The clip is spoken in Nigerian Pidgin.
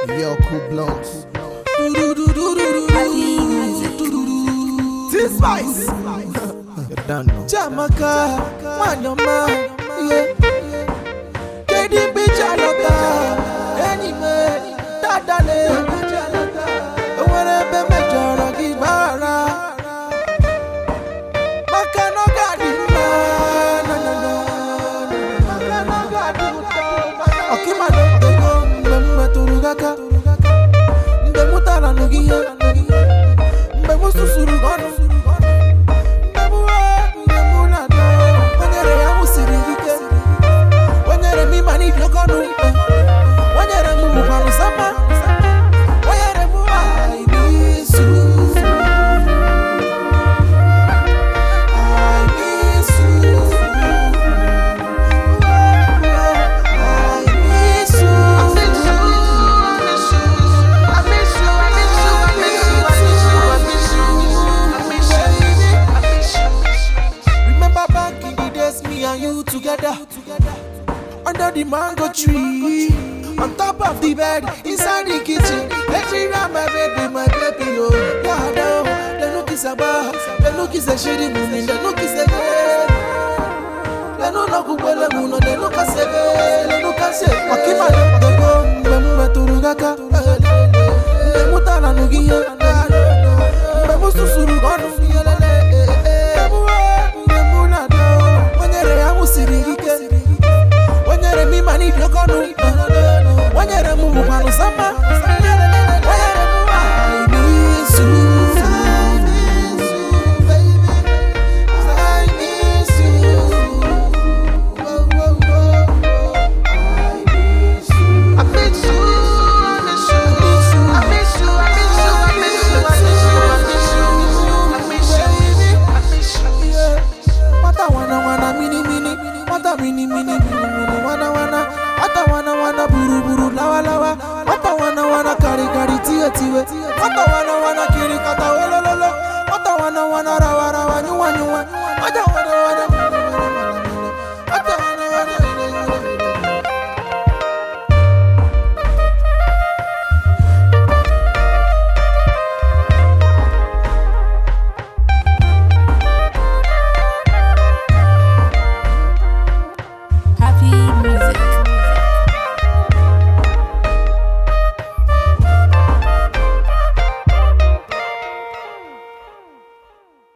Yo, cool blunts. T-Spice. You done know. Jamaica, Wanyama, yeah. KDB Jalota, anyway, Dadale, wherever Major Gibara, Makano Gadima, Makano Gadima, Okimano, the Gom, Turugaka, the Mutara Nugia, Bemusu Surugano. Together under the mango tree, on top of the bed, inside the kitchen. Let's around my baby, oh. Yeah, the look is a bar, the look is a shitty moon, the look is a girl. The no good, the look as a girl, the look as a Wakima, the go, Turugaka, the Mutana Nugia, the Musu Surugano. Wana buru lawa wana kari tiwe wana kiri kata wololo wana rawa nyuwa wana